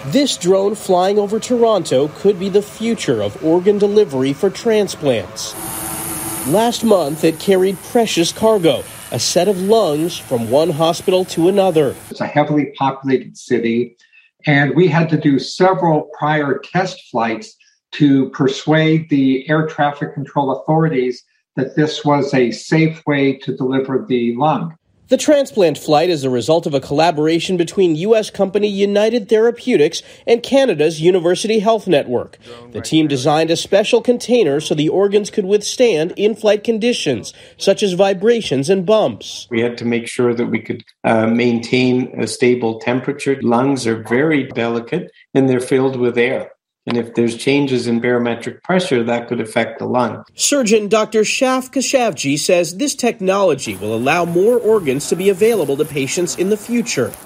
This drone flying over Toronto could be the future of organ delivery for transplants. Last month, it carried precious cargo, a set of lungs from one hospital to another. It's a heavily populated city, and we had to do several prior test flights to persuade the air traffic control authorities that this was a safe way to deliver the lung. The transplant flight is a result of a collaboration between U.S. company United Therapeutics and Canada's University Health Network. The team designed a special container so the organs could withstand in-flight conditions, such as vibrations and bumps. We had to make sure that we could maintain a stable temperature. Lungs are very delicate and they're filled with air. And if there's changes in barometric pressure, that could affect the lung. Surgeon Dr. Shaf Khashoggi says this technology will allow more organs to be available to patients in the future.